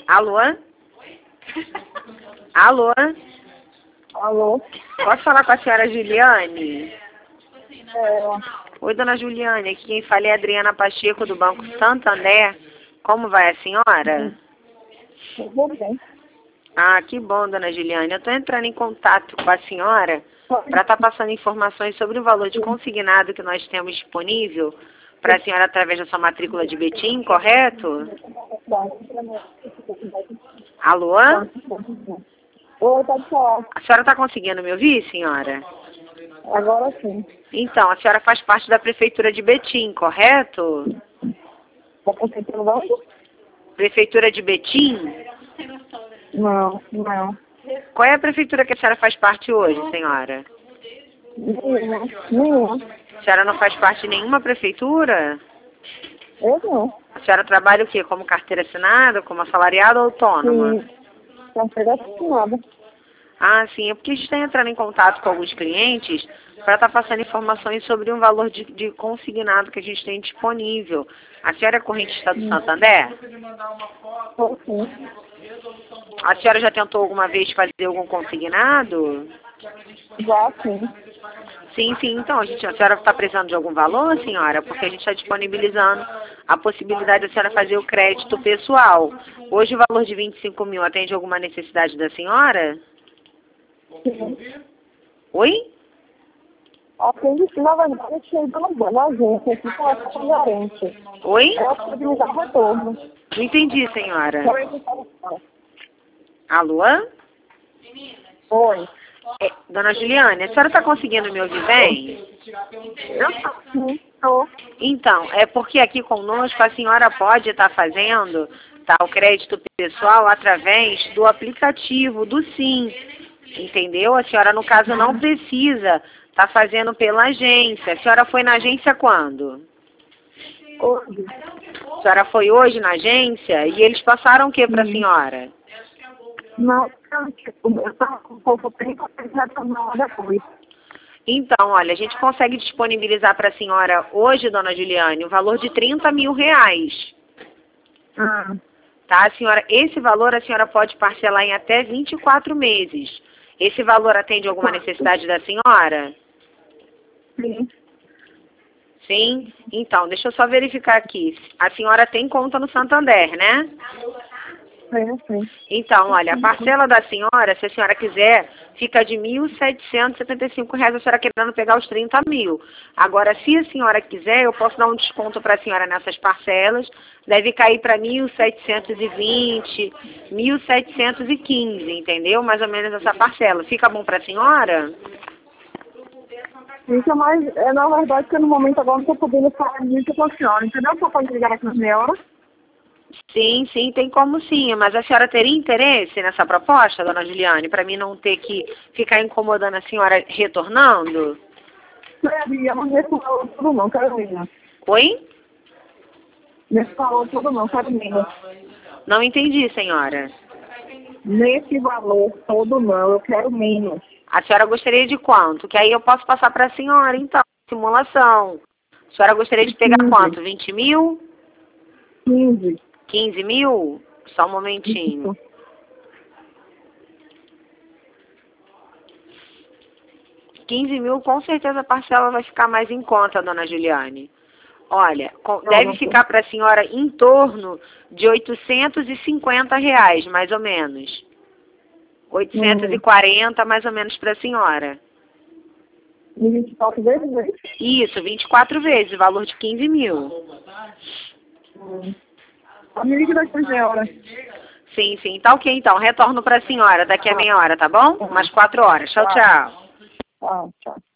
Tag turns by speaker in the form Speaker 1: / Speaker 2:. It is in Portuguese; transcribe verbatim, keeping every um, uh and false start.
Speaker 1: Alô? Alô?
Speaker 2: Alô?
Speaker 1: Posso falar com a senhora Juliane?
Speaker 2: É,
Speaker 1: Oi, dona Juliane, aqui quem fala é a Adriana Pacheco, do Banco Santander. Como vai a senhora?
Speaker 2: tudo bem.
Speaker 1: Ah, que bom, dona Juliane. Eu estou entrando em contato com a senhora para estar passando informações sobre o valor de consignado que nós temos disponível para a senhora através da sua matrícula de Betim, correto? Alô?
Speaker 2: Oi, pode falar.
Speaker 1: A senhora está conseguindo me ouvir, senhora?
Speaker 2: Agora sim.
Speaker 1: Então, a senhora faz parte da Prefeitura de Betim, correto?
Speaker 2: Tá conseguindo onde?
Speaker 1: Prefeitura de Betim?
Speaker 2: Não, não.
Speaker 1: Qual é a prefeitura que a senhora faz parte hoje, senhora?
Speaker 2: Nenhuma. Nenhuma.
Speaker 1: A senhora não faz parte de nenhuma prefeitura?
Speaker 2: Eu não.
Speaker 1: A senhora trabalha o quê? Como carteira assinada, como assalariada ou autônoma?
Speaker 2: Sim. Não foi assinada.
Speaker 1: Ah, sim. É porque a gente está entrando em contato com alguns clientes para estar passando informações sobre um valor de, de consignado que a gente tem disponível. A senhora é correntista do Santander?
Speaker 2: Foi sim.
Speaker 1: A senhora já tentou alguma vez fazer algum consignado?
Speaker 2: Já sim.
Speaker 1: Sim, sim. Então, a, gente, a senhora está precisando de algum valor, senhora? Porque a gente está disponibilizando a possibilidade da senhora fazer o crédito pessoal. Hoje o valor de vinte e cinco mil atende alguma necessidade da senhora?
Speaker 2: Sim.
Speaker 1: Oi?
Speaker 2: Atende sim, na verdade, eu tinha ido no- na agência, aqui com essa com gerente.
Speaker 1: Oi?
Speaker 2: Ela pode me dar retorno.
Speaker 1: Não entendi, senhora.
Speaker 2: Oi.
Speaker 1: Alô?
Speaker 2: Oi.
Speaker 1: É, dona Juliane, a senhora está conseguindo me ouvir bem?
Speaker 2: Eu tô sim. Tô.
Speaker 1: Então, é porque aqui conosco a senhora pode estar fazendo tá, o crédito pessoal através do aplicativo, do Sim. Entendeu? A senhora, no caso, não precisa estar fazendo pela agência. A senhora foi na agência quando?
Speaker 2: Hoje.
Speaker 1: A senhora foi hoje na agência e eles passaram o que para a
Speaker 2: Sim.
Speaker 1: senhora?
Speaker 2: Não, eu, tipo, eu tava com um pouco tempo, eu já tomou depois.
Speaker 1: Então, olha, a gente consegue disponibilizar para a senhora hoje, dona Juliane, o valor de trinta mil reais.
Speaker 2: Ah,
Speaker 1: Tá, a senhora, esse valor a senhora pode parcelar em até vinte e quatro meses. Esse valor atende alguma necessidade da senhora?
Speaker 2: sim.
Speaker 1: Sim? Então, deixa eu só verificar aqui. A senhora tem conta no Santander, né?
Speaker 2: Sim, sim.
Speaker 1: Então, olha, a parcela da senhora, se a senhora quiser, fica de mil setecentos e setenta e cinco reais, a senhora querendo pegar os trinta mil. Agora, se a senhora quiser, eu posso dar um desconto para a senhora nessas parcelas. Deve cair para mil setecentos e vinte, mil setecentos e quinze, entendeu? Mais ou menos essa parcela. Fica bom para a senhora?
Speaker 2: Fica mais, é na verdade que no momento agora não tô podendo falar muito com a senhora, entendeu? Só pode ligar aqui na meia hora.
Speaker 1: Sim, sim, tem como sim. Mas a senhora teria interesse nessa proposta, dona Juliane, para mim não ter que ficar incomodando a senhora retornando?
Speaker 2: Seria, mas nesse valor tudo não, quero menos.
Speaker 1: Oi?
Speaker 2: Nesse valor tudo não, quero menos.
Speaker 1: Não entendi, senhora.
Speaker 2: Nesse valor todo não, eu quero menos.
Speaker 1: A senhora gostaria de quanto? Que aí eu posso passar para a senhora, então, simulação. A senhora gostaria de pegar
Speaker 2: quinze.
Speaker 1: quanto? vinte mil?
Speaker 2: quinze.
Speaker 1: quinze mil? Só um momentinho.
Speaker 2: Isso.
Speaker 1: quinze mil, com certeza a parcela vai ficar mais em conta, dona Juliane. Olha, com- deve ficar para a senhora em torno de oitocentos e cinquenta reais, mais ou menos. oitocentos e quarenta, mais ou menos, para a senhora.
Speaker 2: E vinte e quatro vezes, né?
Speaker 1: Isso, vinte e quatro vezes, o valor de quinze mil.
Speaker 2: Hum. Me liga daqui a meia hora.
Speaker 1: Sim, sim. Tá ok, então. Retorno para a senhora daqui a meia hora, tá bom? Umas quatro horas. Tchau, tchau.
Speaker 2: Ah, tchau.